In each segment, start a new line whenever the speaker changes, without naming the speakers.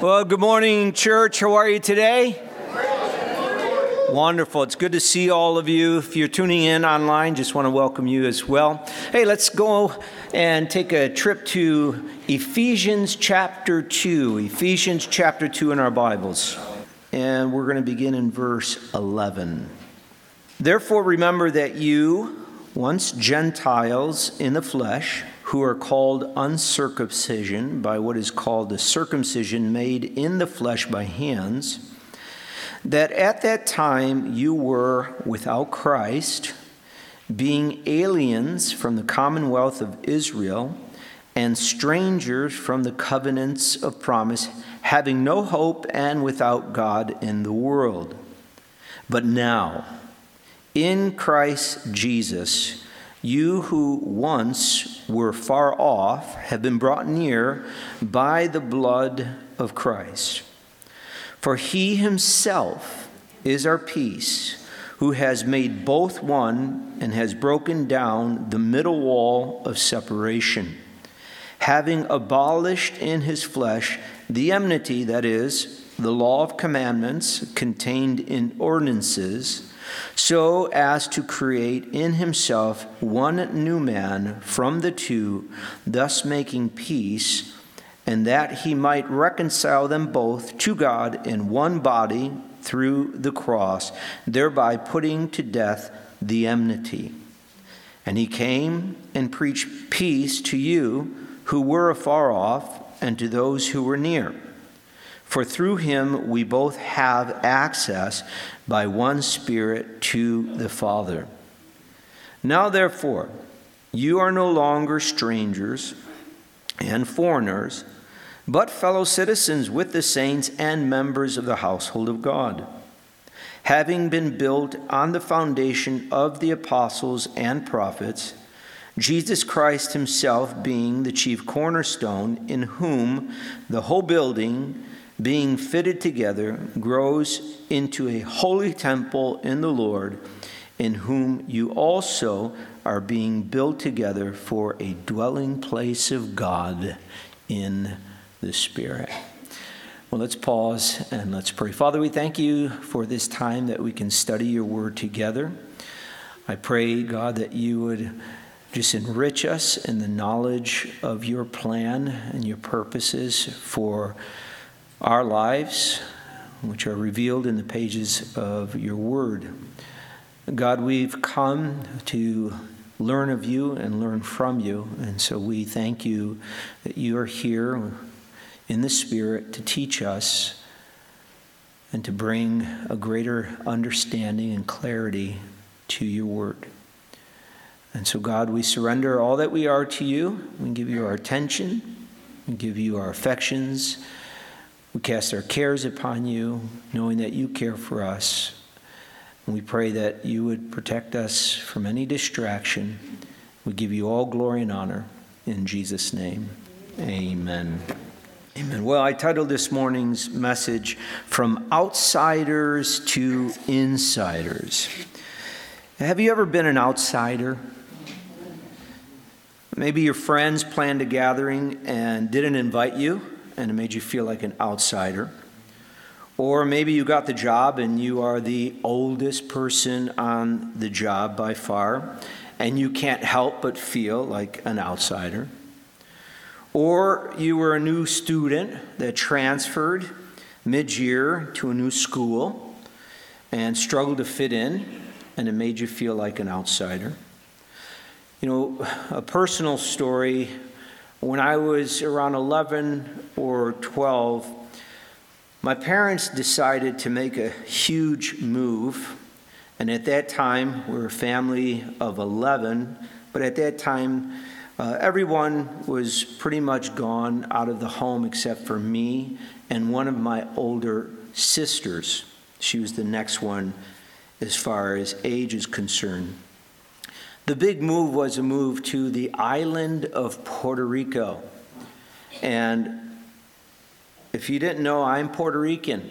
Well, good morning, church. How are you today? Wonderful. It's good to see all of you. If you're tuning in online, just want to welcome you as well. Hey, let's go and take a trip to Ephesians chapter 2. Ephesians chapter 2 in our Bibles. And we're going to begin in verse 11. Therefore, remember that you, once Gentiles in the flesh, who are called uncircumcision by what is called the circumcision made in the flesh by hands, that at that time you were without Christ, being aliens from the commonwealth of Israel and strangers from the covenants of promise, having no hope and without God in the world. But now, in Christ Jesus, you who once were far off have been brought near by the blood of Christ. For he himself is our peace, who has made both one and has broken down the middle wall of separation, having abolished in his flesh the enmity, that is, the law of commandments contained in ordinances, so as to create in himself one new man from the two, thus making peace, and that he might reconcile them both to God in one body through the cross, thereby putting to death the enmity. And he came and preached peace to you who were afar off, and to those who were near. For through him we both have access by one Spirit to the Father. Now therefore, you are no longer strangers and foreigners, but fellow citizens with the saints and members of the household of God, having been built on the foundation of the apostles and prophets, Jesus Christ himself being the chief cornerstone, in whom the whole building, being fitted together, grows into a holy temple in the Lord, in whom you also are being built together for a dwelling place of God in the Spirit. Well, let's pause and let's pray. Father, we thank you for this time that we can study your word together. I pray, God, that you would just enrich us in the knowledge of your plan and your purposes for our lives, which are revealed in the pages of your word. God, we've come to learn of you and learn from you, and so we thank you that you are here in the Spirit to teach us and to bring a greater understanding and clarity to your word. And so, God, we surrender all that we are to you. We give you our attention. We give you our affections. We cast our cares upon you, knowing that you care for us. And we pray that you would protect us from any distraction. We give you all glory and honor. In Jesus' name, amen. Amen. Well, I titled this morning's message, From Outsiders to Insiders. Have you ever been an outsider? Maybe your friends planned a gathering and didn't invite you, and it made you feel like an outsider. Or maybe you got the job and you are the oldest person on the job by far, and you can't help but feel like an outsider. Or you were a new student that transferred mid-year to a new school and struggled to fit in, and it made you feel like an outsider. You know, a personal story, when I was around 11 or 12, my parents decided to make a huge move. And at that time, we were a family of 11, but at that time, everyone was pretty much gone out of the home except for me and one of my older sisters. She was the next one as far as age is concerned. The big move was a move to the island of Puerto Rico. And if you didn't know, I'm Puerto Rican.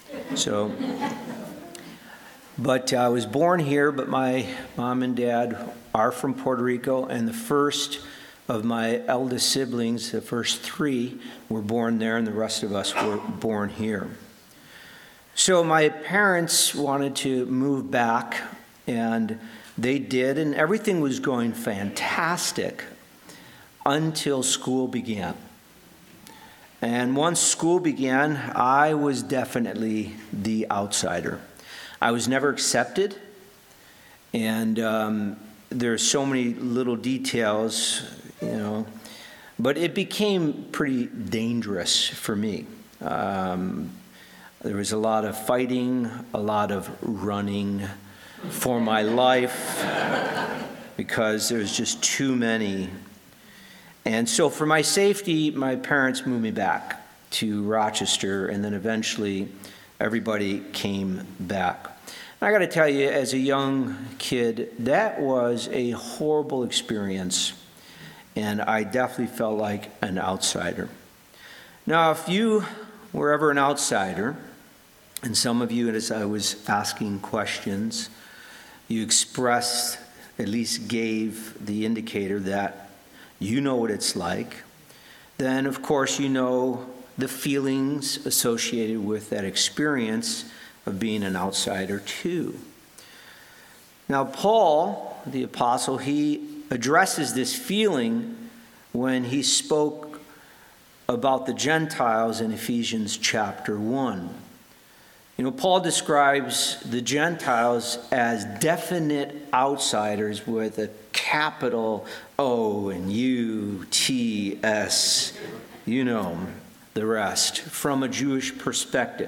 But I was born here, but my mom and dad are from Puerto Rico, and the first of my eldest siblings, the first 3, were born there, and the rest of us were born here. So my parents wanted to move back, and they did, and everything was going fantastic until school began. And once school began, I was definitely the outsider. I was never accepted, and there's so many little details, but it became pretty dangerous for me. There was a lot of fighting, a lot of running for my life, because there's just too many. And so for my safety, my parents moved me back to Rochester, and then eventually everybody came back. And I got to tell you, as a young kid, that was a horrible experience, and I definitely felt like an outsider. Now, if you were ever an outsider, and some of you, as I was asking questions, you expressed, at least gave the indicator that you know what it's like, then of course you know the feelings associated with that experience of being an outsider too. Now Paul, the apostle, he addresses this feeling when he spoke about the Gentiles in Ephesians chapter 1. Paul describes the Gentiles as definite outsiders with a capital O and U, T, S, the rest, from a Jewish perspective.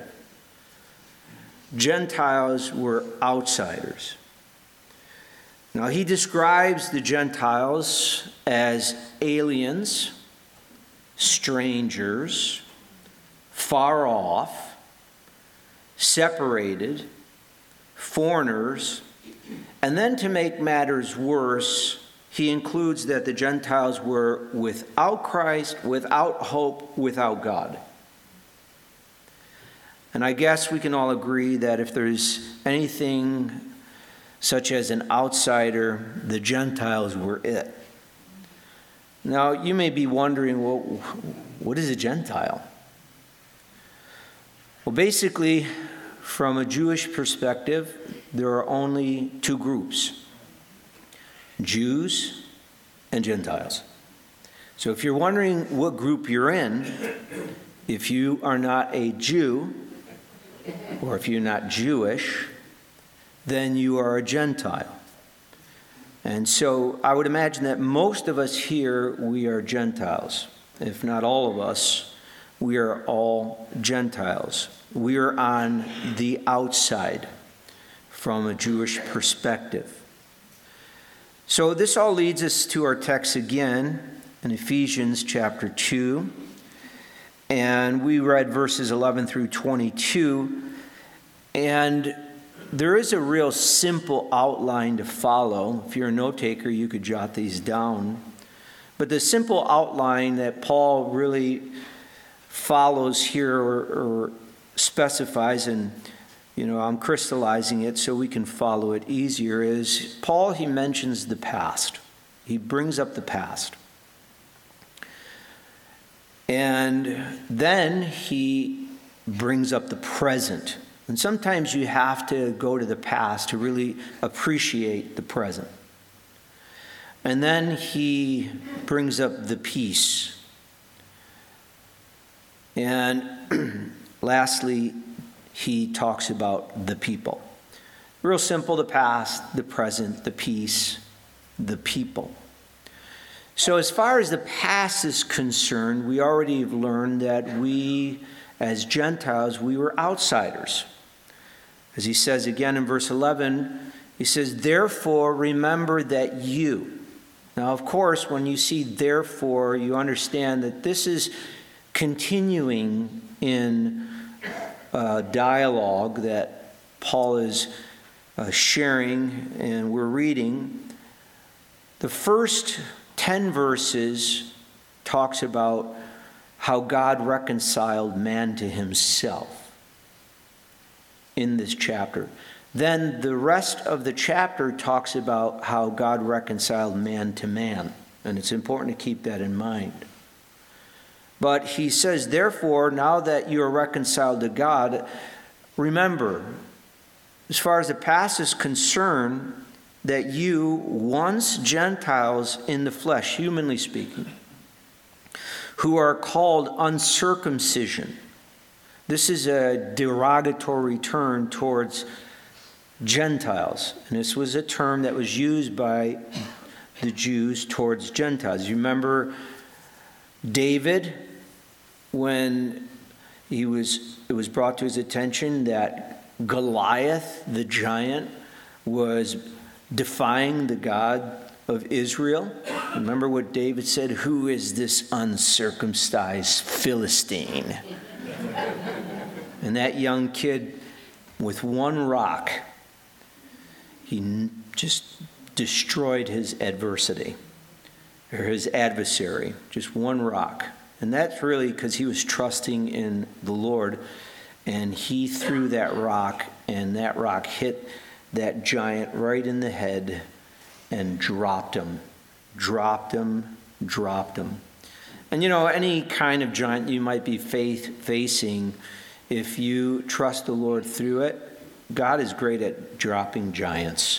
Gentiles were outsiders. Now, he describes the Gentiles as aliens, strangers, far off, separated, foreigners, and then to make matters worse, he includes that the Gentiles were without Christ, without hope, without God. And I guess we can all agree that if there's anything such as an outsider, the Gentiles were it. Now, you may be wondering, well, what is a Gentile? Well, basically, from a Jewish perspective, there are only 2 groups: Jews and Gentiles. So if you're wondering what group you're in, if you are not a Jew, or if you're not Jewish, then you are a Gentile. And so I would imagine that most of us here, we are Gentiles. If not all of us, we are all Gentiles. We are on the outside from a Jewish perspective. So this all leads us to our text again in Ephesians chapter 2. And we read verses 11 through 22. And there is a real simple outline to follow. If you're a note taker, you could jot these down. But the simple outline that Paul really follows here or specifies, and I'm crystallizing it so we can follow it easier, is Paul, he mentions the past. He brings up the past. And then he brings up the present. And sometimes you have to go to the past to really appreciate the present. And then he brings up the peace. And lastly, he talks about the people. Real simple: the past, the present, the peace, the people. So as far as the past is concerned, we already have learned that we, as Gentiles, we were outsiders. As he says again in verse 11, he says, "Therefore remember that you." Now, of course, when you see "therefore," you understand that this is continuing in dialogue that Paul is sharing and we're reading. The first 10 verses talks about how God reconciled man to himself in this chapter. Then the rest of the chapter talks about how God reconciled man to man. And it's important to keep that in mind. But he says, therefore, now that you are reconciled to God, remember, as far as the past is concerned, that you, once Gentiles in the flesh, humanly speaking, who are called uncircumcision. This is a derogatory term towards Gentiles. And this was a term that was used by the Jews towards Gentiles. You remember David, when it was brought to his attention that Goliath, the giant, was defying the God of Israel. Remember what David said? Who is this uncircumcised Philistine? And that young kid, with one rock, he just destroyed his adversity, or his adversary, just one rock. And that's really because he was trusting in the Lord, and he threw that rock, and that rock hit that giant right in the head and dropped him. And any kind of giant you might be facing, if you trust the Lord through it, God is great at dropping giants.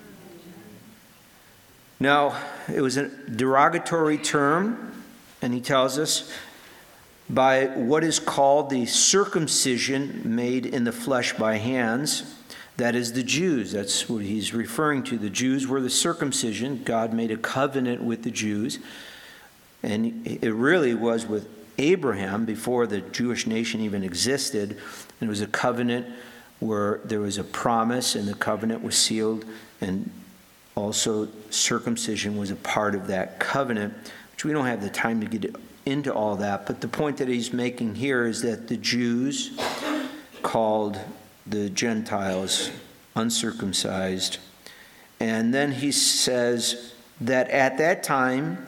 Now, it was a derogatory term, and he tells us, by what is called the circumcision made in the flesh by hands. That is the Jews. That's what he's referring to. The Jews were the circumcision. God made a covenant with the Jews. And it really was with Abraham before the Jewish nation even existed. And it was a covenant where there was a promise, and the covenant was sealed. And also circumcision was a part of that covenant, which we don't have the time to get into all that. But the point that he's making here is that the Jews called the Gentiles uncircumcised. And then he says that at that time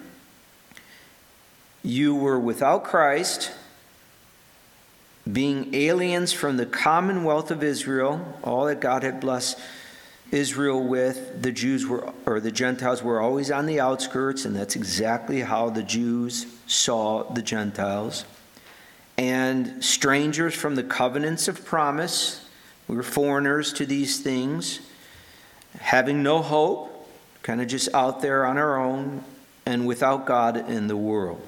you were without Christ, being aliens from the commonwealth of Israel, all that God had blessed Israel with. The Jews were, or the Gentiles were always on the outskirts, and that's exactly how the Jews saw the Gentiles. And strangers from the covenants of promise. We were foreigners to these things, having no hope, kind of just out there on our own, and without God in the world.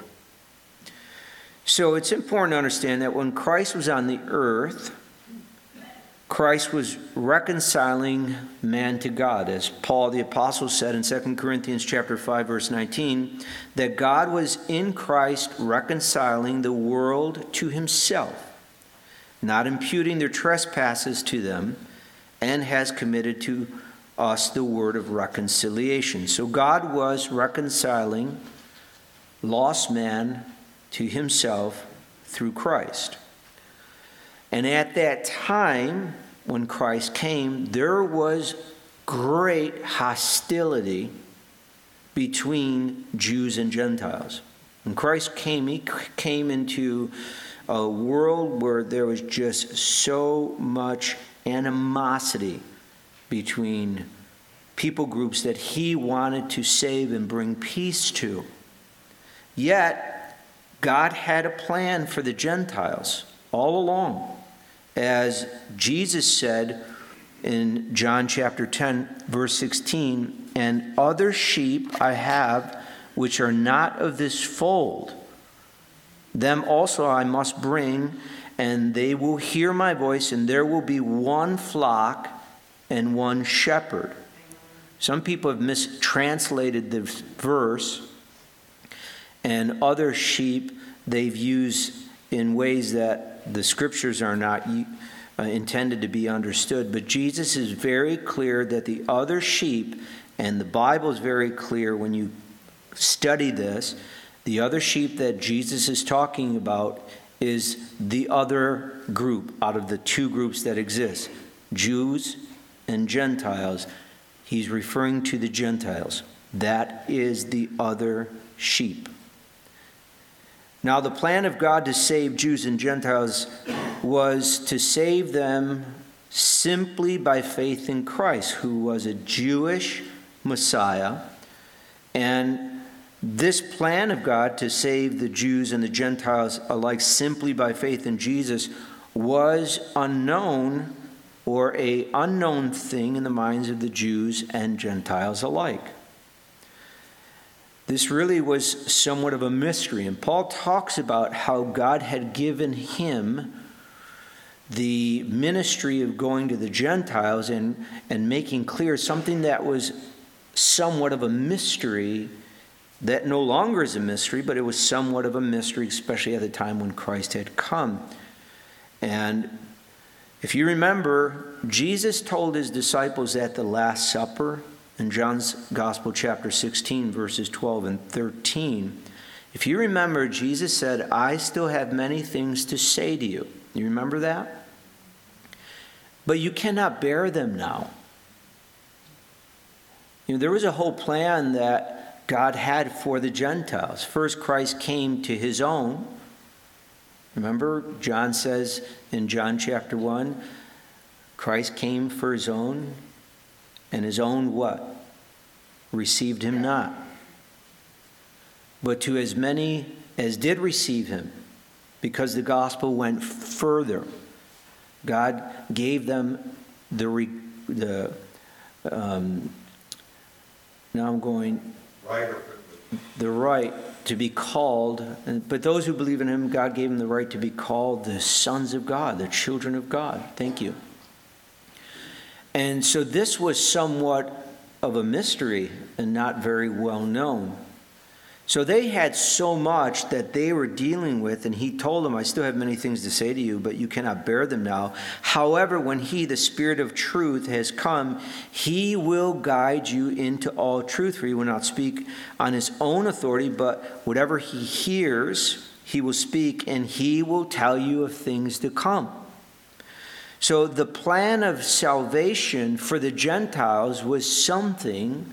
So it's important to understand that when Christ was on the earth, Christ was reconciling man to God, as Paul the Apostle said in 2 Corinthians chapter 5, verse 19, that God was in Christ reconciling the world to himself, not imputing their trespasses to them, and has committed to us the word of reconciliation. So God was reconciling lost man to himself through Christ. And at that time, when Christ came, there was great hostility between Jews and Gentiles. When Christ came, he came into a world where there was just so much animosity between people groups that he wanted to save and bring peace to. Yet, God had a plan for the Gentiles all along. As Jesus said in John chapter 10, verse 16, and other sheep I have which are not of this fold. Them also I must bring, and they will hear my voice, and there will be one flock and one shepherd. Some people have mistranslated the verse, and other sheep they've used in ways that the scriptures are not intended to be understood. But Jesus is very clear that the other sheep, and the Bible is very clear when you study this, the other sheep that Jesus is talking about is the other group out of the two groups that exist, Jews and Gentiles. He's referring to the Gentiles. That is the other sheep. Now, the plan of God to save Jews and Gentiles was to save them simply by faith in Christ, who was a Jewish Messiah, and This plan of God to save the Jews and the Gentiles alike simply by faith in Jesus was unknown, or an unknown thing in the minds of the Jews and Gentiles alike. This really was somewhat of a mystery. And Paul talks about how God had given him the ministry of going to the Gentiles and making clear something that was somewhat of a mystery, that no longer is a mystery, but it was somewhat of a mystery, especially at the time when Christ had come. And if you remember, Jesus told his disciples at the Last Supper, in John's Gospel, chapter 16, verses 12 and 13, if you remember, Jesus said, I still have many things to say to you. You remember that? But you cannot bear them now. There was a whole plan that God had for the Gentiles. First, Christ came to his own. Remember, John says in John chapter 1, Christ came for his own, and his own what? Received him not. But to as many as did receive him, because the gospel went further, God gave them the right to be called. But those who believe in him, God gave them the right to be called the sons of God, the children of God. Thank you. And so this was somewhat of a mystery and not very well known. So they had so much that they were dealing with, and he told them, I still have many things to say to you, but you cannot bear them now. However, when he, the Spirit of truth, has come, he will guide you into all truth, for he will not speak on his own authority, but whatever he hears, he will speak, and he will tell you of things to come. So the plan of salvation for the Gentiles was something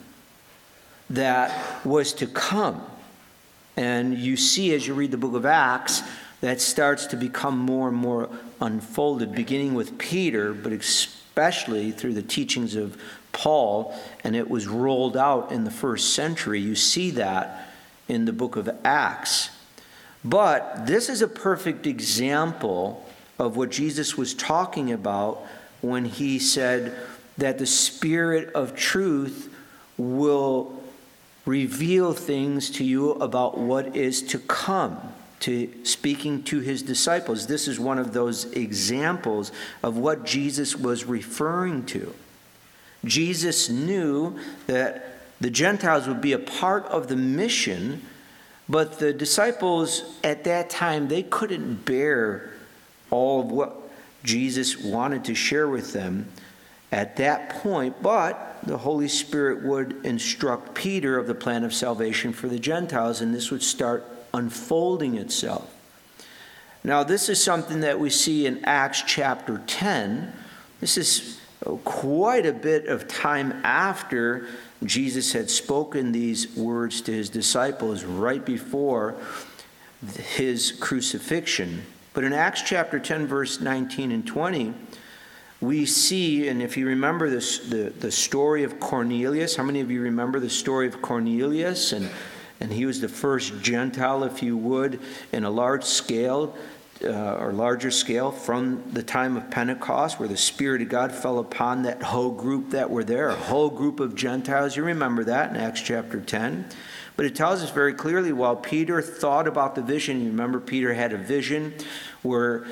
that was to come. And you see, as you read the book of Acts, that starts to become more and more unfolded, beginning with Peter, but especially through the teachings of Paul, and it was rolled out in the first century. You see that in the book of Acts. But this is a perfect example of what Jesus was talking about when he said that the Spirit of truth will reveal things to you about what is to come, to speaking to his disciples. This is one of those examples of what Jesus was referring to. Jesus knew that the Gentiles would be a part of the mission, but the disciples at that time, they couldn't bear all of what Jesus wanted to share with them at that point, but the Holy Spirit would instruct Peter of the plan of salvation for the Gentiles, and this would start unfolding itself. Now, this is something that we see in Acts chapter 10. This is quite a bit of time after Jesus had spoken these words to his disciples right before his crucifixion. But in Acts chapter 10, verse 19 and 20, we see, and if you remember this, the story of Cornelius, how many of you remember the story of Cornelius? And he was the first Gentile, if you would, in a large scale, or larger scale from the time of Pentecost, where the Spirit of God fell upon that whole group that were there, a whole group of Gentiles. You remember that in Acts chapter 10. But it tells us very clearly, while Peter thought about the vision, you remember Peter had a vision where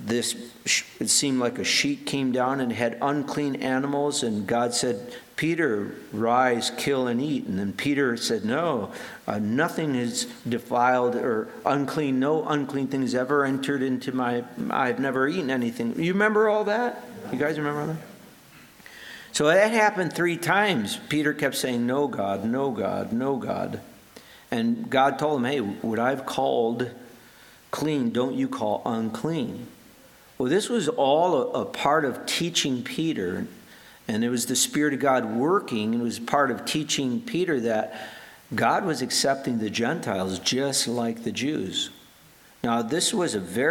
it seemed like a sheet came down and had unclean animals, and God said, Peter, rise, kill, and eat. And then Peter said, no, nothing is defiled or unclean. No unclean things ever entered into I've never eaten anything. You remember all that? You guys remember all that? So that happened 3 times. Peter kept saying, no, God, no, God, no, God. And God told him, hey, what I've called clean, don't you call unclean. Well, this was all a part of teaching Peter, and it was the Spirit of God working, and it was part of teaching Peter that God was accepting the Gentiles just like the Jews. Now, this was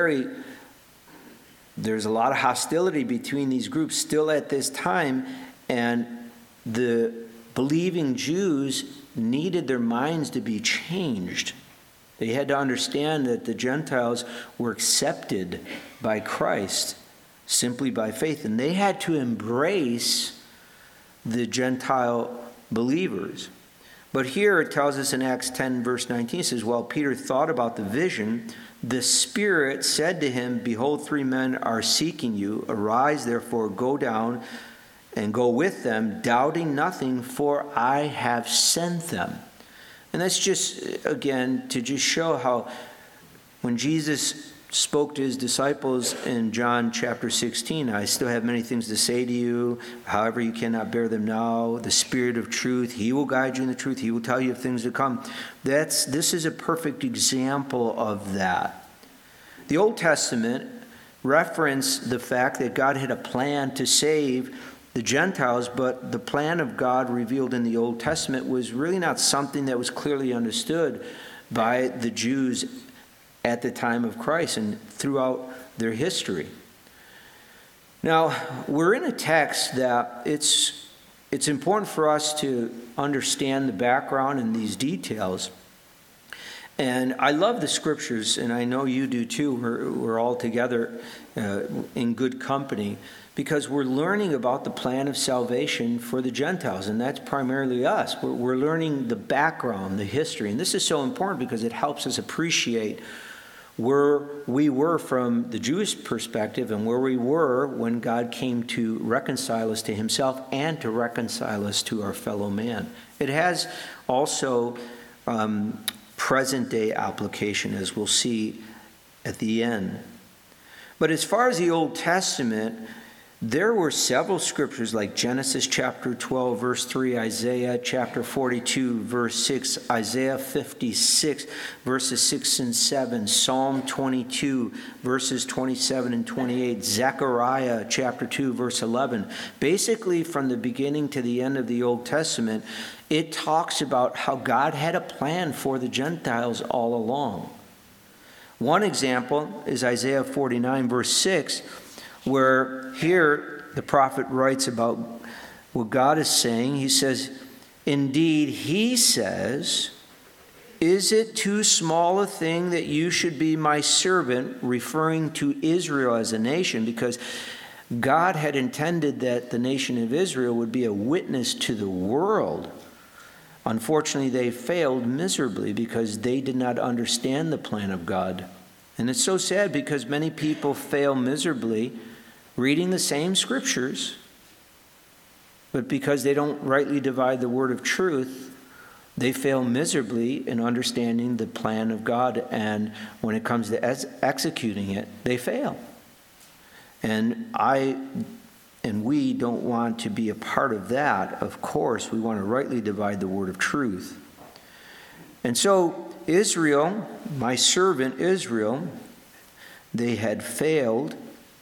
there's a lot of hostility between these groups still at this time, and the believing Jews needed their minds to be changed. They had to understand that the Gentiles were accepted by Christ simply by faith, and they had to embrace the Gentile believers. But here it tells us in Acts 10, verse 19, it says, while Peter thought about the vision, the Spirit said to him, behold, 3 men are seeking you. Arise, therefore, go down and go with them, doubting nothing, for I have sent them. And that's just, again, to just show how when Jesus spoke to his disciples in John chapter 16, I still have many things to say to you. However, you cannot bear them now. The Spirit of truth, he will guide you in the truth. He will tell you of things to come. This is a perfect example of that. The Old Testament referenced the fact that God had a plan to save the Gentiles, but the plan of God revealed in the Old Testament was really not something that was clearly understood by the Jews at the time of Christ and throughout their history. Now, we're in a text that it's important for us to understand the background and these details. And I love the scriptures, and I know you do too. We're all together in good company, because we're learning about the plan of salvation for the Gentiles, and that's primarily us. We're learning the background, the history, and this is so important because it helps us appreciate where we were from the Jewish perspective and where we were when God came to reconcile us to himself and to reconcile us to our fellow man. It has also present-day application, as we'll see at the end. But as far as the Old Testament, there were several scriptures like Genesis chapter 12, verse 3, Isaiah chapter 42, verse 6, Isaiah 56, verses 6 and 7, Psalm 22, verses 27 and 28, Zechariah chapter 2, verse 11. Basically, from the beginning to the end of the Old Testament, it talks about how God had a plan for the Gentiles all along. One example is Isaiah 49, verse 6, where here the prophet writes about what God is saying. He says, indeed, he says, is it too small a thing that you should be my servant, referring to Israel as a nation, because God had intended that the nation of Israel would be a witness to the world. Unfortunately, they failed miserably because they did not understand the plan of God. And it's so sad because many people fail miserably reading the same scriptures, but because they don't rightly divide the word of truth, they fail miserably in understanding the plan of God. And when it comes to executing it, they fail. And we don't want to be a part of that. Of course, we want to rightly divide the word of truth. And so Israel, my servant Israel, they had failed,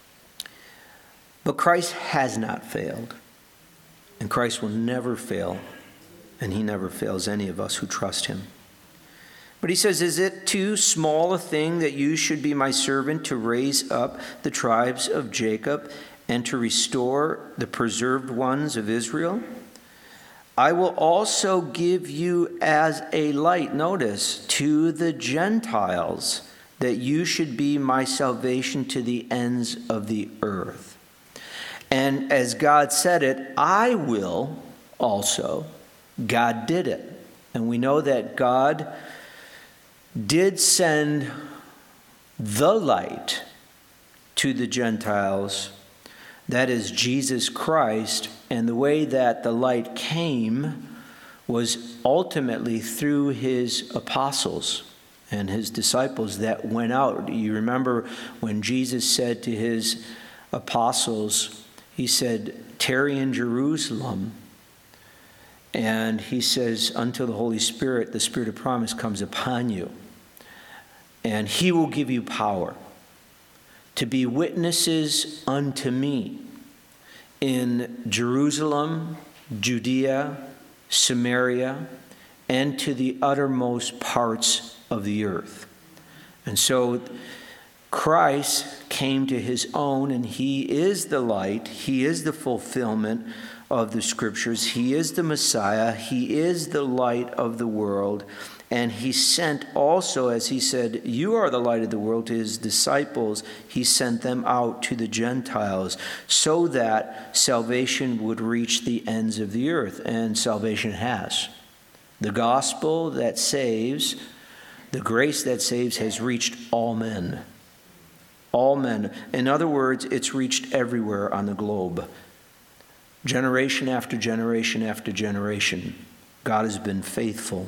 but Christ has not failed. And Christ will never fail, and he never fails any of us who trust him. But he says, is it too small a thing that you should be my servant to raise up the tribes of Jacob and to restore the preserved ones of Israel? I will also give you as a light, notice, to the Gentiles, that you should be my salvation to the ends of the earth. And as God said it, I will also. God did it. And we know that God did send the light to the Gentiles, that is Jesus Christ. And the way that the light came was ultimately through his apostles and his disciples that went out. You remember when Jesus said to his apostles, he said, tarry in Jerusalem. And he says, until the Holy Spirit, the Spirit of promise, comes upon you. And he will give you power to be witnesses unto me in Jerusalem, Judea, Samaria, and to the uttermost parts of the earth. And so Christ came to his own, and he is the light. He is the fulfillment of the Scriptures. He is the Messiah. He is the light of the world. And he sent also, as he said, you are the light of the world, to his disciples. He sent them out to the Gentiles so that salvation would reach the ends of the earth. And salvation has. The gospel that saves, the grace that saves, has reached all men. All men. In other words, it's reached everywhere on the globe. Generation after generation after generation, God has been faithful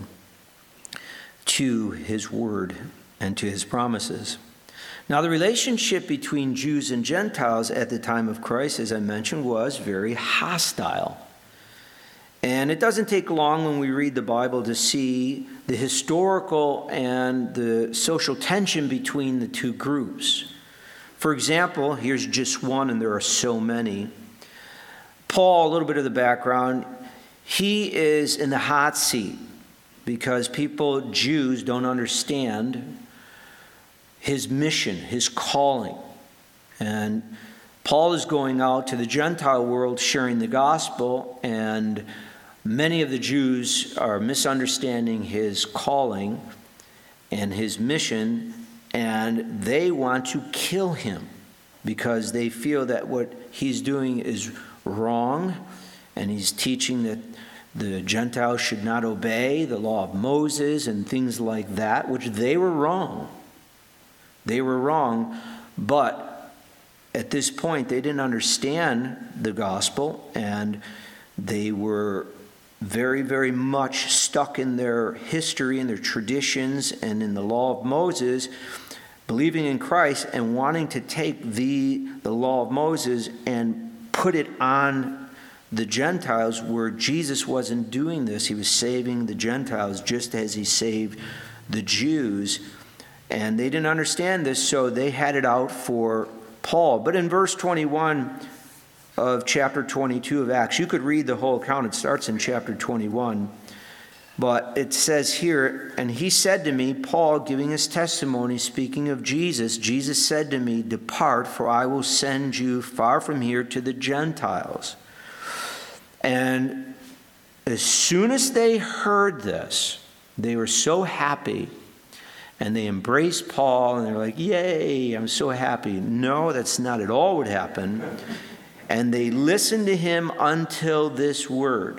to his word and to his promises. Now, the relationship between Jews and Gentiles at the time of Christ, as I mentioned, was very hostile. And it doesn't take long when we read the Bible to see the historical and the social tension between the two groups. For example, here's just one, and there are so many. Paul, a little bit of the background, he is in the hot seat because Jews don't understand his mission, his calling. And Paul is going out to the Gentile world sharing the gospel, and many of the Jews are misunderstanding his calling and his mission, and they want to kill him because they feel that what he's doing is wrong, and he's teaching that the Gentiles should not obey the law of Moses and things like that, which they were wrong. They were wrong, but at this point they didn't understand the gospel, and they were very, very much stuck in their history and their traditions and in the law of Moses, believing in Christ and wanting to take the law of Moses and put it on the Gentiles, where Jesus wasn't doing this. He was saving the Gentiles just as he saved the Jews. And they didn't understand this, so they had it out for Paul. But in verse 21 of chapter 22 of Acts, you could read the whole account. It starts in chapter 21. But it says here, and he said to me, Paul giving his testimony, speaking of Jesus, Jesus said to me, depart, for I will send you far from here to the Gentiles. And as soon as they heard this, they were so happy, and they embraced Paul, and they're like, yay, I'm so happy. No, that's not at all what happened. And they listened to him until this word.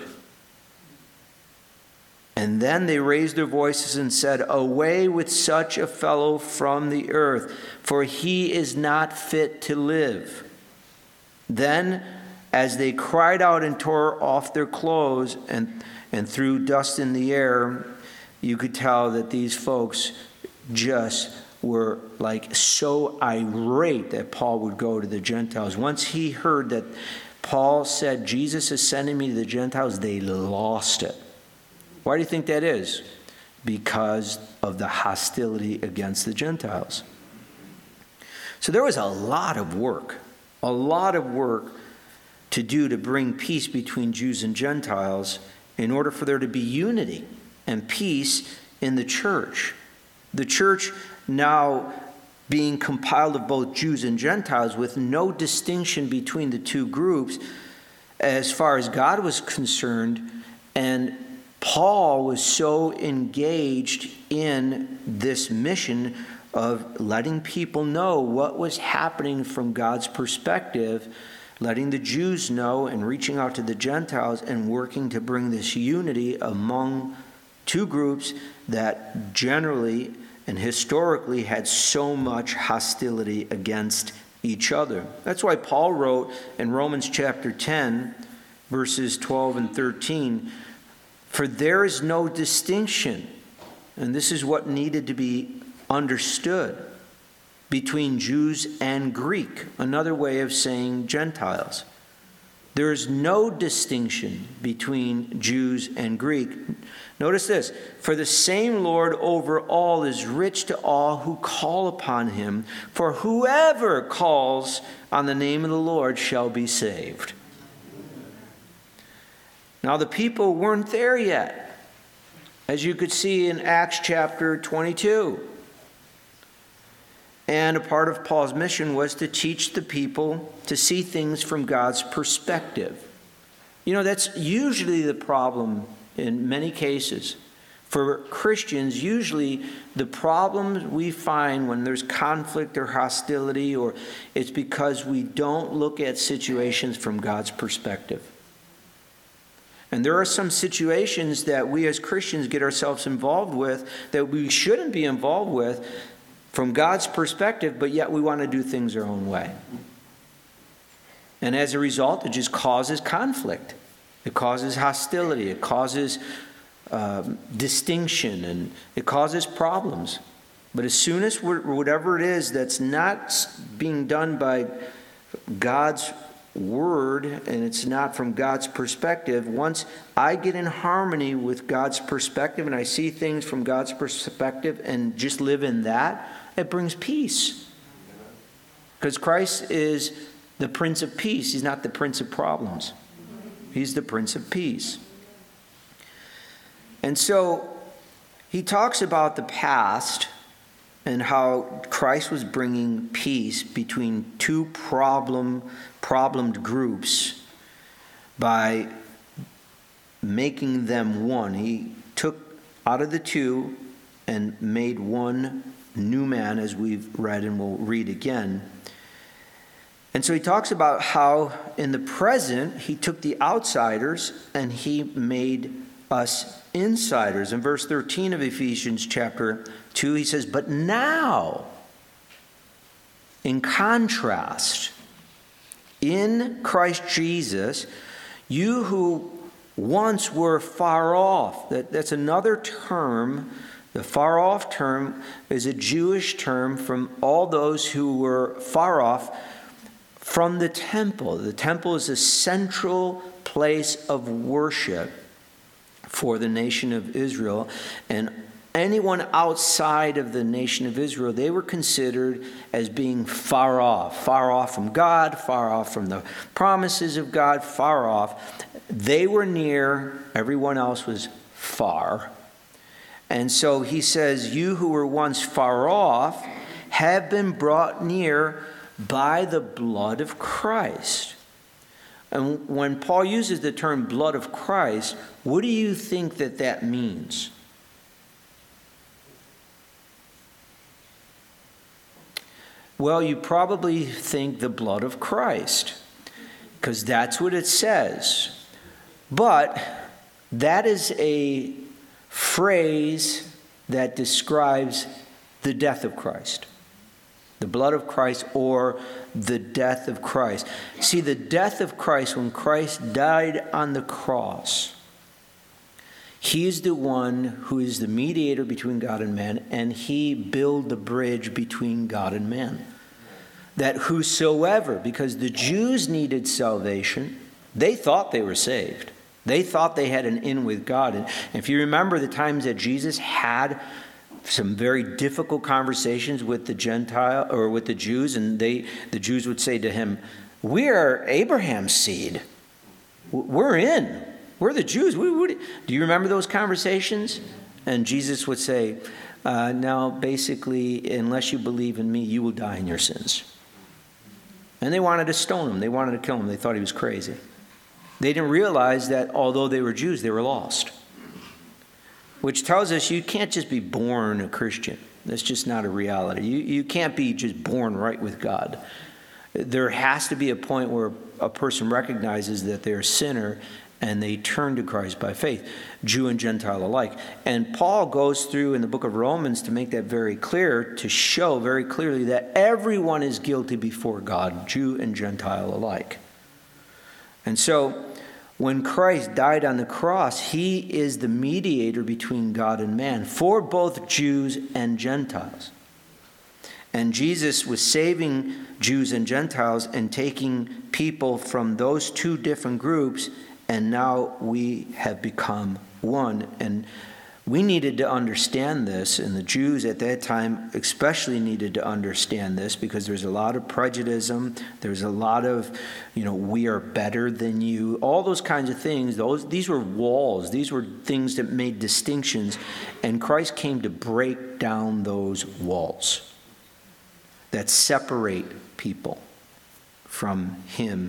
And then they raised their voices and said, away with such a fellow from the earth, for he is not fit to live. Then, as they cried out and tore off their clothes and threw dust in the air, you could tell that these folks just were like so irate that Paul would go to the Gentiles. Once he heard that Paul said, Jesus is sending me to the Gentiles, they lost it. Why do you think that is? Because of the hostility against the Gentiles. So there was a lot of work to do to bring peace between Jews and Gentiles in order for there to be unity and peace in the church. The church now being compiled of both Jews and Gentiles with no distinction between the two groups as far as God was concerned, and Paul was so engaged in this mission of letting people know what was happening from God's perspective, letting the Jews know and reaching out to the Gentiles and working to bring this unity among two groups that generally and historically had so much hostility against each other. That's why Paul wrote in Romans chapter 10, verses 12 and 13, for there is no distinction, and this is what needed to be understood, between Jews and Greek, another way of saying Gentiles. There is no distinction between Jews and Greek. Notice this, for the same Lord over all is rich to all who call upon him, for whoever calls on the name of the Lord shall be saved. Now the people weren't there yet, as you could see in Acts chapter 22. And a part of Paul's mission was to teach the people to see things from God's perspective. You know, that's usually the problem in many cases. For Christians, usually the problems we find when there's conflict or hostility, or it's because we don't look at situations from God's perspective. And there are some situations that we as Christians get ourselves involved with that we shouldn't be involved with from God's perspective, but yet we want to do things our own way. And as a result, it just causes conflict. It causes hostility. It causes distinction, and it causes problems. But as soon as whatever it is that's not being done by God's word, and it's not from God's perspective, once I get in harmony with God's perspective and I see things from God's perspective and just live in that, it brings peace. Because Christ is the Prince of Peace. He's not the Prince of Problems. He's the Prince of Peace. And so he talks about the past and how Christ was bringing peace between two problemed groups by making them one. He took out of the two and made one new man, as we've read and we'll read again. And so he talks about how in the present he took the outsiders and he made us insiders. In verse 13 of Ephesians chapter 2, he says, "But now, in contrast, in Christ Jesus, you who once were far off." That's another term. The far off term is a Jewish term from all those who were far off from the temple. The temple is a central place of worship for the nation of Israel. And anyone outside of the nation of Israel, they were considered as being far off from God, far off from the promises of God, far off. They were near, everyone else was far. And so he says, you who were once far off have been brought near by the blood of Christ. And when Paul uses the term blood of Christ, what do you think that means? Well, you probably think the blood of Christ, because that's what it says. But that is a phrase that describes the death of Christ. The blood of Christ, or the death of Christ. See, the death of Christ, when Christ died on the cross, he is the one who is the mediator between God and man, and he built the bridge between God and man. That whosoever, because the Jews needed salvation, they thought they were saved. They thought they had an in with God. And if you remember the times that Jesus had some very difficult conversations with the Gentile or with the Jews, and the Jews would say to him, "We are Abraham's seed. We're in. We're the Jews." Do you remember those conversations? And Jesus would say, "Now, basically, unless you believe in me, you will die in your sins." And they wanted to stone him. They wanted to kill him. They thought he was crazy. They didn't realize that although they were Jews, they were lost. Which tells us you can't just be born a Christian. That's just not a reality. You can't be just born right with God. There has to be a point where a person recognizes that they're a sinner and they turn to Christ by faith, Jew and Gentile alike. And Paul goes through in the book of Romans to make that very clear, to show very clearly that everyone is guilty before God, Jew and Gentile alike. And so when Christ died on the cross, he is the mediator between God and man for both Jews and Gentiles. And Jesus was saving Jews and Gentiles and taking people from those two different groups, and now we have become one. And we needed to understand this, and the Jews at that time especially needed to understand this, because there's a lot of prejudice, there's a lot of, we are better than you, all those kinds of things. These were walls, these were things that made distinctions, and Christ came to break down those walls that separate people from him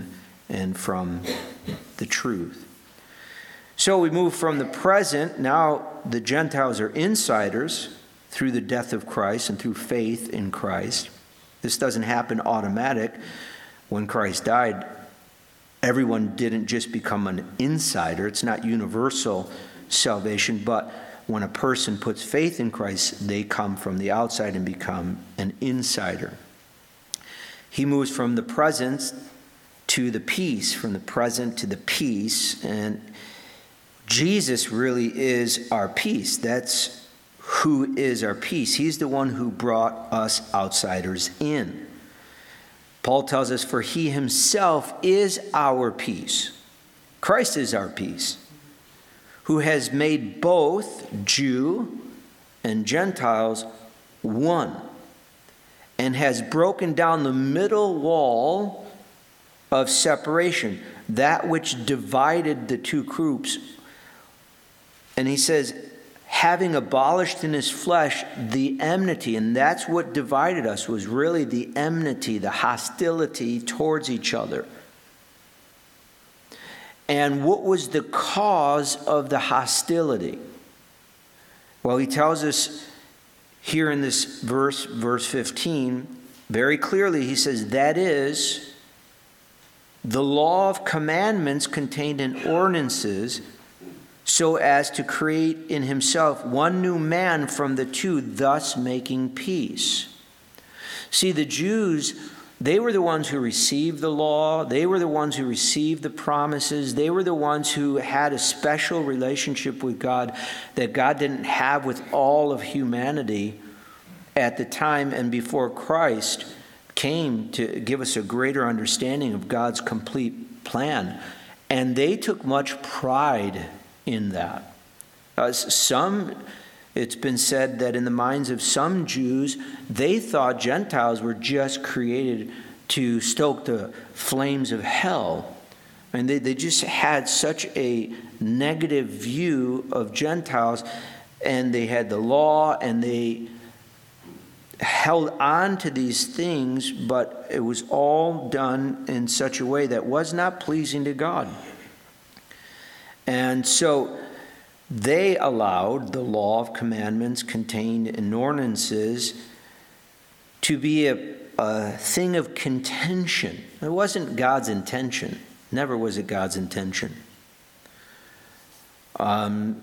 and from the truth. So we move from the present. Now the Gentiles are insiders through the death of Christ and through faith in Christ. This doesn't happen automatic. When Christ died, everyone didn't just become an insider. It's not universal salvation, but when a person puts faith in Christ, they come from the outside and become an insider. He moves from the present to the peace, from the present to the peace, and Jesus really is our peace. That's who is our peace. He's the one who brought us outsiders in. Paul tells us, for he himself is our peace. Christ is our peace, who has made both Jew and Gentiles one, and has broken down the middle wall of separation, that which divided the two groups. And he says, having abolished in his flesh the enmity, and that's what divided us, was really the enmity, the hostility towards each other. And what was the cause of the hostility? Well, he tells us here in this verse 15, very clearly, he says, that is, the law of commandments contained in ordinances, so as to create in himself one new man from the two, thus making peace. See, the Jews, they were the ones who received the law. They were the ones who received the promises. They were the ones who had a special relationship with God that God didn't have with all of humanity at the time and before Christ came to give us a greater understanding of God's complete plan. And they took much pride in that. It's been said that in the minds of some Jews, they thought Gentiles were just created to stoke the flames of hell. And they just had such a negative view of Gentiles, and they had the law, and they held on to these things, but it was all done in such a way that was not pleasing to God. And so they allowed the law of commandments contained in ordinances to be a thing of contention. It wasn't God's intention. Never was it God's intention. And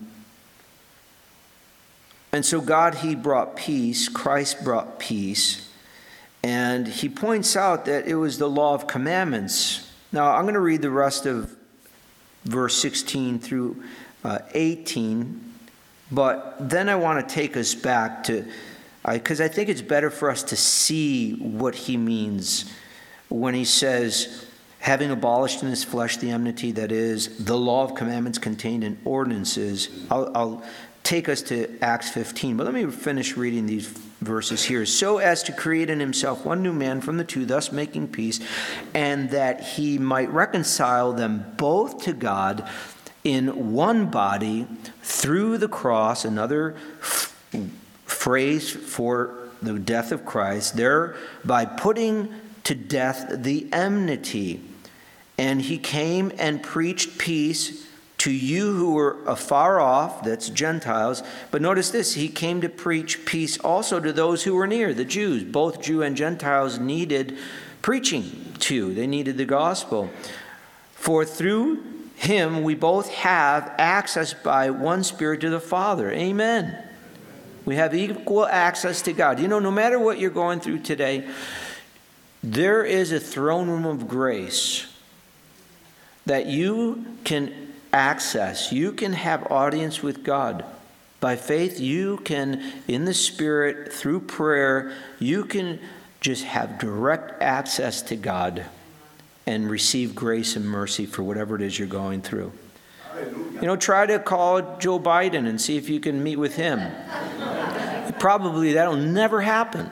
so God, he brought peace. Christ brought peace. And he points out that it was the law of commandments. Now, I'm going to read the rest of verse 16 through 18, but then I want to take us back to, because I think it's better for us to see what he means when he says, having abolished in his flesh the enmity, that is, the law of commandments contained in ordinances. I'll take us to Acts 15, but let me finish reading these verses here. So as to create in himself one new man from the two, thus making peace, and that he might reconcile them both to God in one body through the cross, another phrase for the death of Christ, thereby putting to death the enmity. And he came and preached peace to you who were afar off, that's Gentiles. But notice this, he came to preach peace also to those who were near, the Jews. Both Jew and Gentiles needed preaching to. They needed the gospel. For through him we both have access by one Spirit to the Father. Amen. We have equal access to God. You know, no matter what you're going through today, there is a throne room of grace that you can access. You can have audience with God. By faith, you can, in the Spirit, through prayer, you can just have direct access to God and receive grace and mercy for whatever it is you're going through. Hallelujah. You know, try to call Joe Biden and see if you can meet with him. Probably that'll never happen.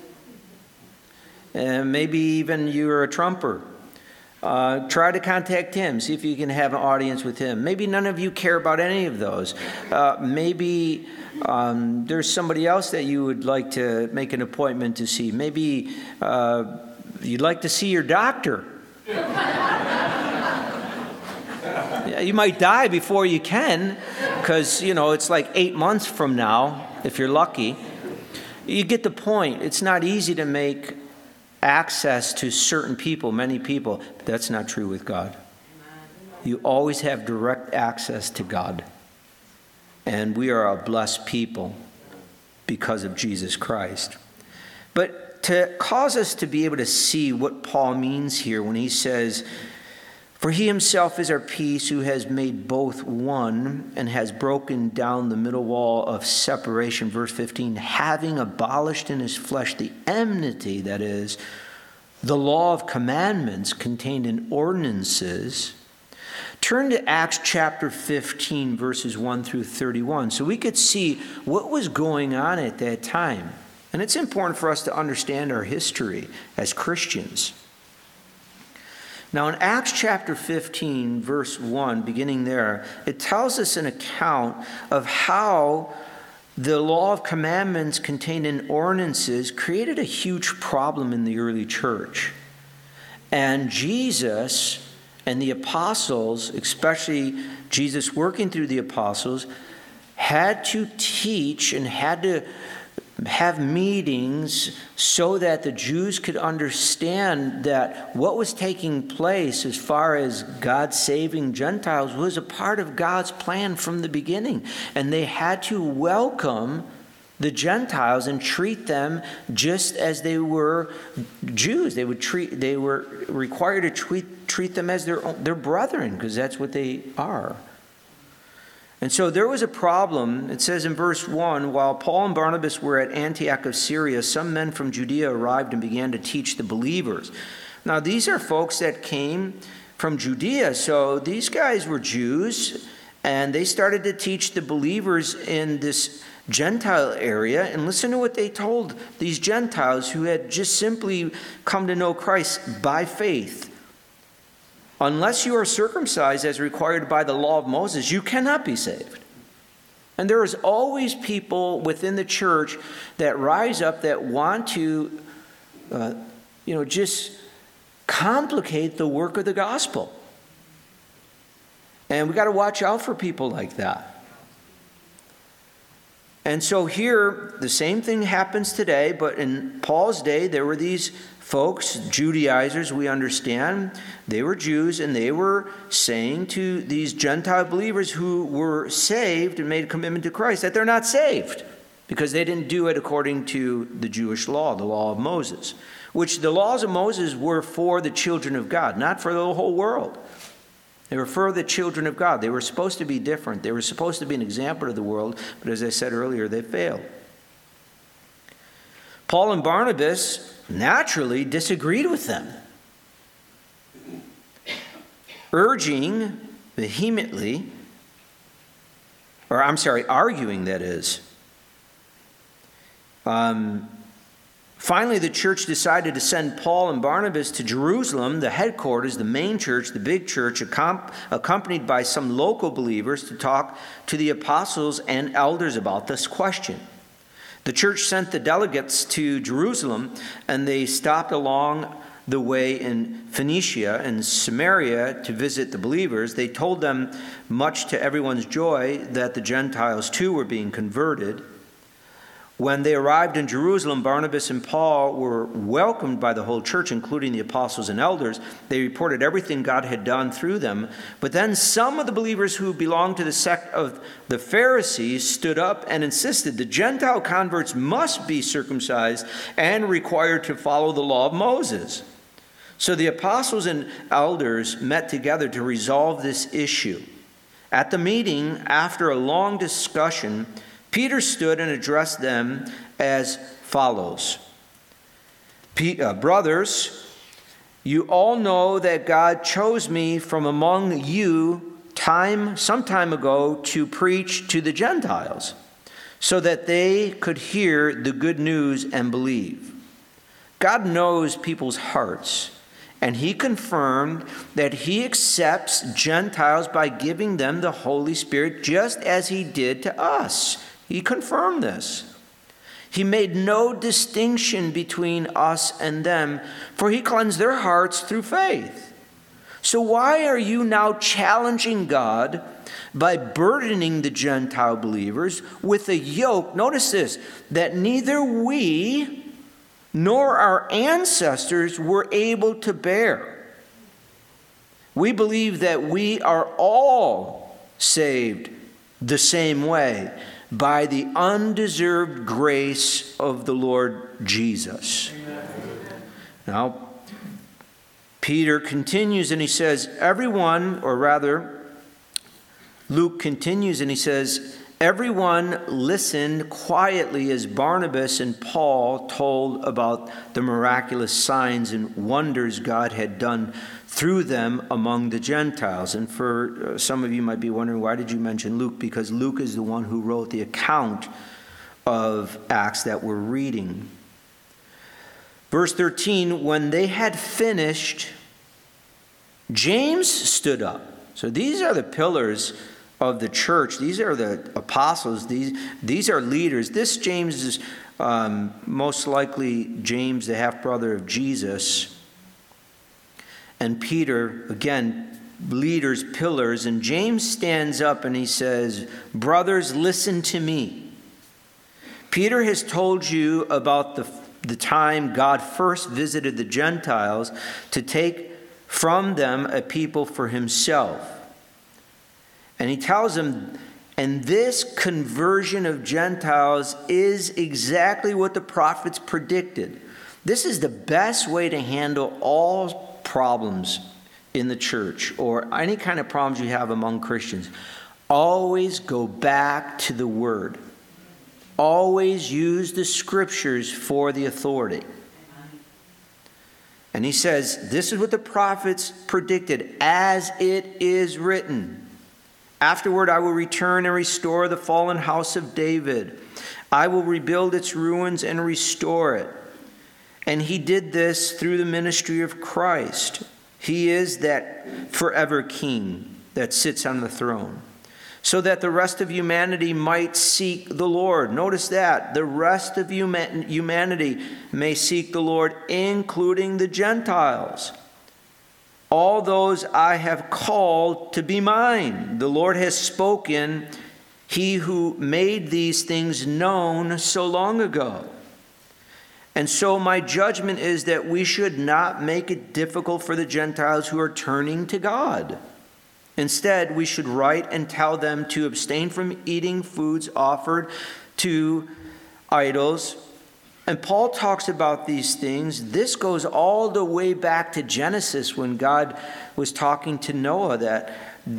And maybe even you're a Trumper. Try to contact him, see if you can have an audience with him. Maybe none of you care about any of those. Maybe there's somebody else that you would like to make an appointment to see. Maybe you'd like to see your doctor. You might die before you can, because, it's like 8 months from now, if you're lucky. You get the point. It's not easy to make access to certain people, many people. But that's not true with God. You always have direct access to God. And we are a blessed people because of Jesus Christ. But to cause us to be able to see what Paul means here when he says, "For he himself is our peace, who has made both one and has broken down the middle wall of separation," verse 15, "having abolished in his flesh the enmity," that is, the law of commandments contained in ordinances. Turn to Acts chapter 15, verses 1 through 31, so we could see what was going on at that time. And it's important for us to understand our history as Christians. Now, in Acts chapter 15, verse 1, beginning there, it tells us an account of how the law of commandments contained in ordinances created a huge problem in the early church. And Jesus and the apostles, especially Jesus working through the apostles, had to teach and had to have meetings so that the Jews could understand that what was taking place as far as God saving Gentiles was a part of God's plan from the beginning. And they had to welcome the Gentiles and treat them just as they were Jews. They were required to treat them as their brethren, because that's what they are. And so there was a problem. It says in verse 1, "While Paul and Barnabas were at Antioch of Syria, some men from Judea arrived and began to teach the believers." Now, these are folks that came from Judea. So these guys were Jews, and they started to teach the believers in this Gentile area. And listen to what they told these Gentiles who had just simply come to know Christ by faith. "Unless you are circumcised as required by the law of Moses, you cannot be saved." And there is always people within the church that rise up that want to, just complicate the work of the gospel. And we got to watch out for people like that. And so here, the same thing happens today, but in Paul's day, there were these folks, Judaizers, we understand. They were Jews, and they were saying to these Gentile believers who were saved and made a commitment to Christ that they're not saved because they didn't do it according to the Jewish law, the law of Moses, which the laws of Moses were for the children of God, not for the whole world. They were for the children of God. They were supposed to be different. They were supposed to be an example to the world, but as I said earlier, they failed. Paul and Barnabas naturally disagreed with them, arguing, that is. Finally, the church decided to send Paul and Barnabas to Jerusalem, the headquarters, the main church, the big church, accompanied by some local believers to talk to the apostles and elders about this question. The church sent the delegates to Jerusalem, and they stopped along the way in Phoenicia and Samaria to visit the believers. They told them, much to everyone's joy, that the Gentiles too were being converted. When they arrived in Jerusalem, Barnabas and Paul were welcomed by the whole church, including the apostles and elders. They reported everything God had done through them. But then some of the believers who belonged to the sect of the Pharisees stood up and insisted the Gentile converts must be circumcised and required to follow the law of Moses. So the apostles and elders met together to resolve this issue. At the meeting, after a long discussion, Peter stood and addressed them as follows. "Brothers, you all know that God chose me from among you some time ago to preach to the Gentiles, so that they could hear the good news and believe. God knows people's hearts, and he confirmed that he accepts Gentiles by giving them the Holy Spirit just as he did to us. He confirmed this. He made no distinction between us and them, for he cleansed their hearts through faith. So why are you now challenging God by burdening the Gentile believers with a yoke, notice this, that neither we nor our ancestors were able to bear? We believe that we are all saved the same way, by the undeserved grace of the Lord Jesus. Amen. Now, Peter continues and he says, everyone, or rather, Luke continues and he says, everyone listened quietly as Barnabas and Paul told about the miraculous signs and wonders God had done through them among the Gentiles. And for some of you might be wondering, why did you mention Luke? Because Luke is the one who wrote the account of Acts that we're reading. Verse 13, when they had finished, James stood up. So these are the pillars of the church. These are the apostles. These are leaders. This James is most likely James, the half-brother of Jesus. And Peter, again, leaders, pillars. And James stands up and he says, brothers, listen to me. Peter has told you about the time God first visited the Gentiles to take from them a people for himself. And he tells them, and this conversion of Gentiles is exactly what the prophets predicted. This is the best way to handle all problems in the church or any kind of problems you have among Christians. Always go back to the Word. Always use the Scriptures for the authority. And he says, this is what the prophets predicted, as it is written. Afterward, I will return and restore the fallen house of David. I will rebuild its ruins and restore it. And he did this through the ministry of Christ. He is that forever king that sits on the throne, so that the rest of humanity might seek the Lord. Notice that. The rest of humanity may seek the Lord, including the Gentiles. All those I have called to be mine. The Lord has spoken, he who made these things known so long ago. And so my judgment is that we should not make it difficult for the Gentiles who are turning to God. Instead, we should write and tell them to abstain from eating foods offered to idols. And Paul talks about these things. This goes all the way back to Genesis when God was talking to Noah that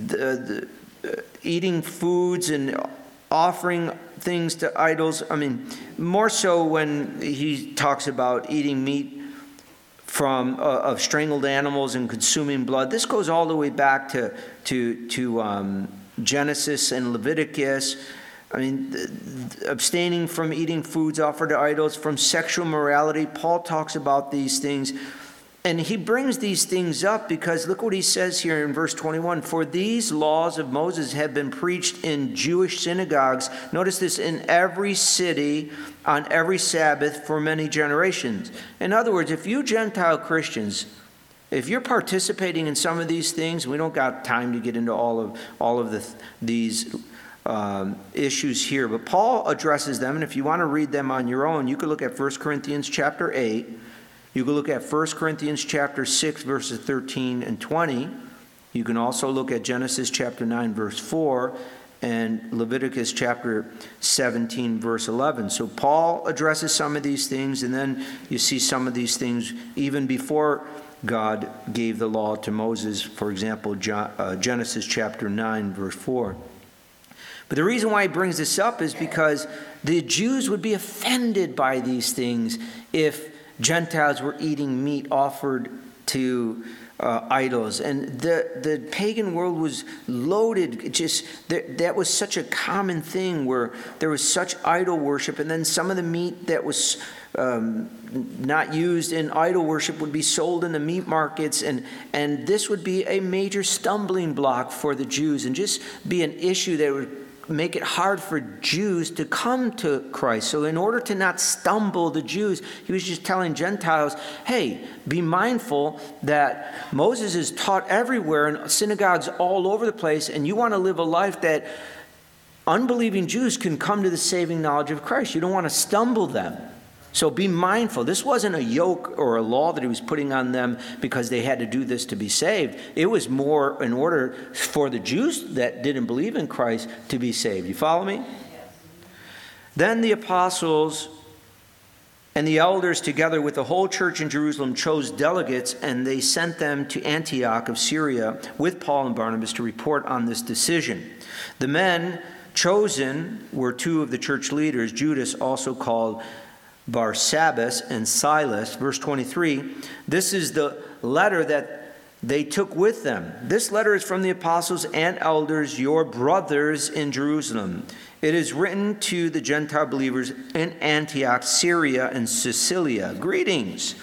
eating foods and offering things to idols. I mean, more so when he talks about eating meat from of strangled animals and consuming blood. This goes all the way back to Genesis and Leviticus. I mean, abstaining from eating foods offered to idols, from sexual morality. Paul talks about these things. And he brings these things up because look what he says here in verse 21. For these laws of Moses have been preached in Jewish synagogues. Notice this, in every city on every Sabbath for many generations. In other words, if you Gentile Christians, if you're participating in some of these things, we don't got time to get into all of these issues here, but Paul addresses them. And if you want to read them on your own, you could look at 1 Corinthians chapter 8. You can look at 1 Corinthians chapter 6, verses 13 and 20. You can also look at Genesis chapter 9, verse 4, and Leviticus chapter 17, verse 11. So Paul addresses some of these things, and then you see some of these things even before God gave the law to Moses. For example, Genesis chapter 9, verse 4. But the reason why he brings this up is because the Jews would be offended by these things if Gentiles were eating meat offered to idols. And the pagan world was loaded. That was such a common thing where there was such idol worship. And then some of the meat that was not used in idol worship would be sold in the meat markets. And this would be a major stumbling block for the Jews and just be an issue that would make it hard for Jews to come to Christ. So in order to not stumble the Jews, he was just telling Gentiles, hey, be mindful that Moses is taught everywhere in synagogues all over the place, and you want to live a life that unbelieving Jews can come to the saving knowledge of Christ. You don't want to stumble them. So be mindful. This wasn't a yoke or a law that he was putting on them because they had to do this to be saved. It was more in order for the Jews that didn't believe in Christ to be saved. You follow me? Yes. Then the apostles and the elders, together with the whole church in Jerusalem, chose delegates, and they sent them to Antioch of Syria with Paul and Barnabas to report on this decision. The men chosen were two of the church leaders, Judas, also called Barsabbas, and Silas. Verse 23, this is the letter that they took with them. This letter is from the apostles and elders, your brothers in Jerusalem. It is written to the Gentile believers in Antioch, Syria, and Cilicia. Greetings.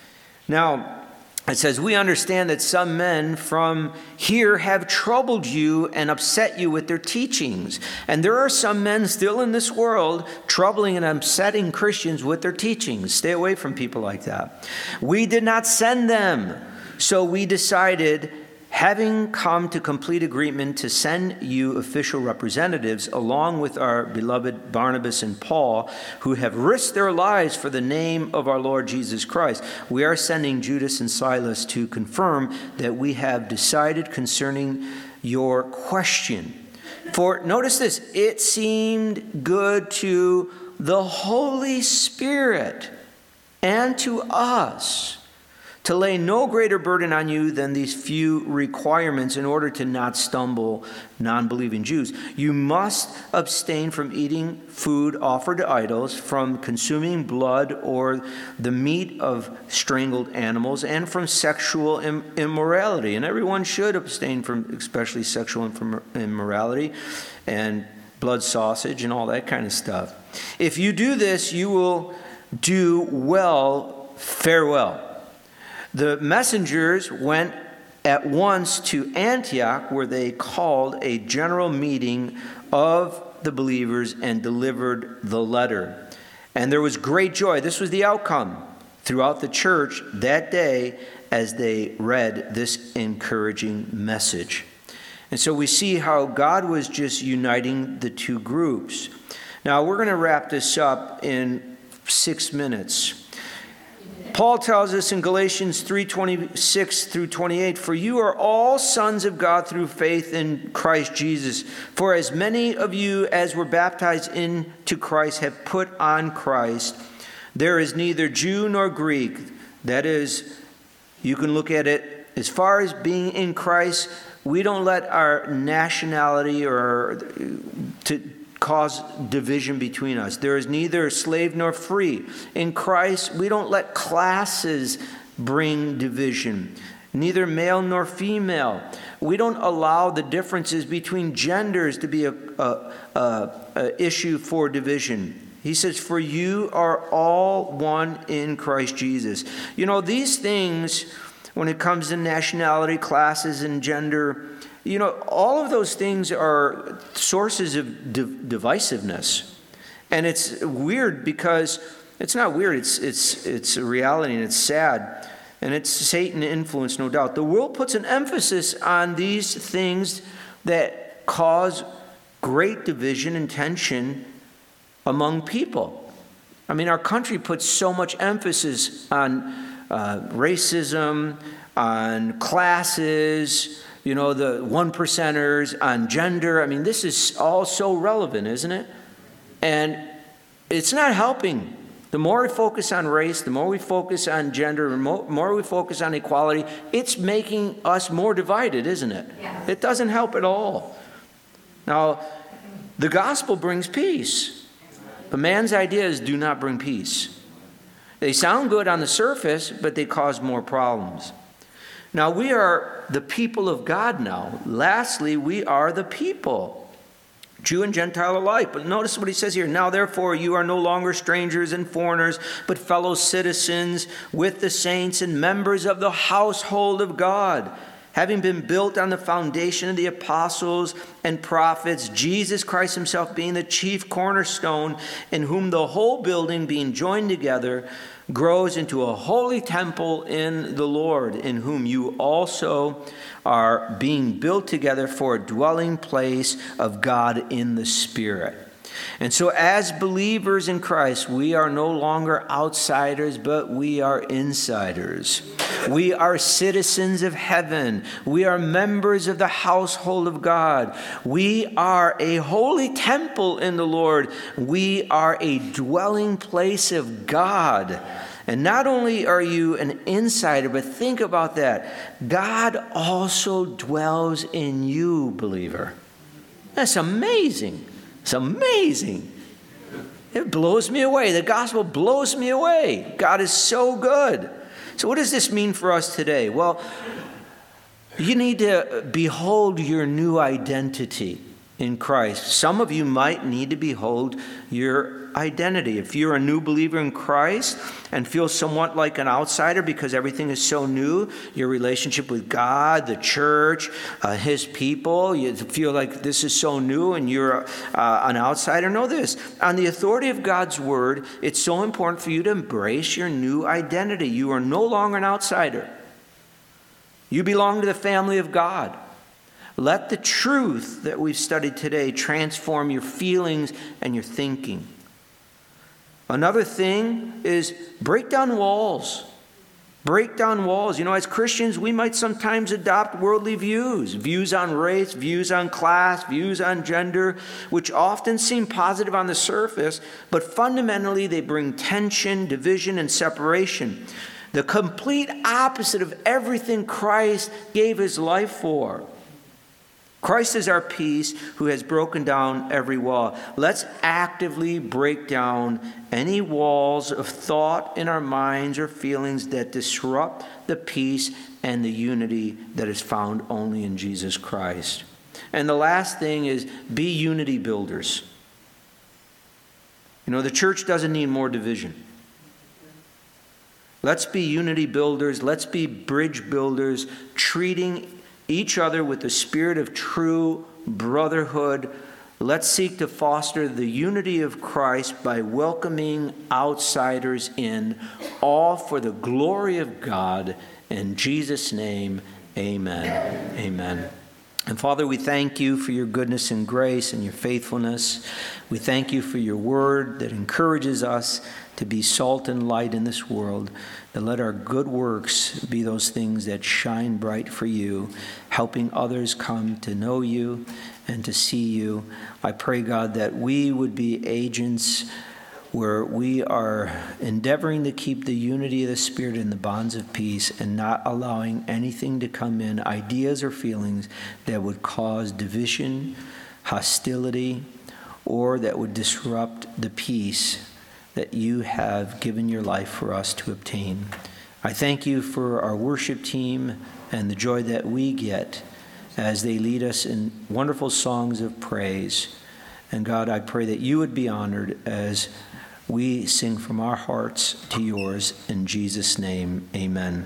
Now, it says, we understand that some men from here have troubled you and upset you with their teachings. And there are some men still in this world troubling and upsetting Christians with their teachings. Stay away from people like that. We did not send them. So we decided, having come to complete agreement, to send you official representatives along with our beloved Barnabas and Paul, who have risked their lives for the name of our Lord Jesus Christ. We are sending Judas and Silas to confirm that we have decided concerning your question. For notice this, it seemed good to the Holy Spirit and to us to lay no greater burden on you than these few requirements in order to not stumble non-believing Jews. You must abstain from eating food offered to idols, from consuming blood or the meat of strangled animals, and from sexual immorality. And everyone should abstain from especially sexual immorality and blood sausage and all that kind of stuff. If you do this, you will do well. Farewell. The messengers went at once to Antioch, where they called a general meeting of the believers and delivered the letter. And there was great joy. This was the outcome throughout the church that day as they read this encouraging message. And so we see how God was just uniting the two groups. Now, we're going to wrap this up in 6 minutes. Paul tells us in Galatians 3:26 through 28, for you are all sons of God through faith in Christ Jesus. For as many of you as were baptized into Christ have put on Christ. There is neither Jew nor Greek. That is, you can look at it as far as being in Christ. We don't let our nationality or to cause division between us. There is neither slave nor free. In Christ, we don't let classes bring division. Neither male nor female. We don't allow the differences between genders to be a issue for division. He says, for you are all one in Christ Jesus. You know, these things, when it comes to nationality, classes, and gender, you know, all of those things are sources of divisiveness. And it's weird because it's not weird. It's a reality, and it's sad. And it's Satan influence, no doubt. The world puts an emphasis on these things that cause great division and tension among people. I mean, our country puts so much emphasis on racism, on classes, you know, the one percenters, on gender. I mean, this is all so relevant, isn't it? And it's not helping. The more we focus on race, the more we focus on gender, the more we focus on equality, it's making us more divided, isn't it? Yeah. It doesn't help at all. Now, the gospel brings peace, but man's ideas do not bring peace. They sound good on the surface, but they cause more problems. Now, we are the people of God now. Lastly, we are the people, Jew and Gentile alike. But notice what he says here. Now, therefore, you are no longer strangers and foreigners, but fellow citizens with the saints and members of the household of God, having been built on the foundation of the apostles and prophets, Jesus Christ himself being the chief cornerstone, in whom the whole building being joined together grows into a holy temple in the Lord, in whom you also are being built together for a dwelling place of God in the Spirit. And so as believers in Christ, we are no longer outsiders, but we are insiders. We are citizens of heaven. We are members of the household of God. We are a holy temple in the Lord. We are a dwelling place of God. And not only are you an insider, but think about that. God also dwells in you, believer. That's amazing. It's amazing. It blows me away. The gospel blows me away. God is so good. So what does this mean for us today? Well, you need to behold your new identity in Christ. Some of you might need to behold your identity. If you're a new believer in Christ and feel somewhat like an outsider because everything is so new, your relationship with God, the church, his people, you feel like this is so new and you're an outsider, know this. On the authority of God's word, it's so important for you to embrace your new identity. You are no longer an outsider. You belong to the family of God. Let the truth that we've studied today transform your feelings and your thinking. Another thing is break down walls. Break down walls. You know, as Christians, we might sometimes adopt worldly views. Views on race, views on class, views on gender, which often seem positive on the surface, but fundamentally they bring tension, division, and separation. The complete opposite of everything Christ gave his life for. Christ is our peace who has broken down every wall. Let's actively break down any walls of thought in our minds or feelings that disrupt the peace and the unity that is found only in Jesus Christ. And the last thing is be unity builders. You know, the church doesn't need more division. Let's be unity builders. Let's be bridge builders, treating each other with the spirit of true brotherhood. Let's seek to foster the unity of Christ by welcoming outsiders in, all for the glory of God. In Jesus' name, amen. Amen. And Father, we thank you for your goodness and grace and your faithfulness. We thank you for your word that encourages us to be salt and light in this world, and let our good works be those things that shine bright for you, helping others come to know you and to see you. I pray, God, that we would be agents where we are endeavoring to keep the unity of the Spirit in the bonds of peace and not allowing anything to come in, ideas or feelings that would cause division, hostility, or that would disrupt the peace that you have given your life for us to obtain. I thank you for our worship team and the joy that we get as they lead us in wonderful songs of praise. And God, I pray that you would be honored as we sing from our hearts to yours. In Jesus' name, amen.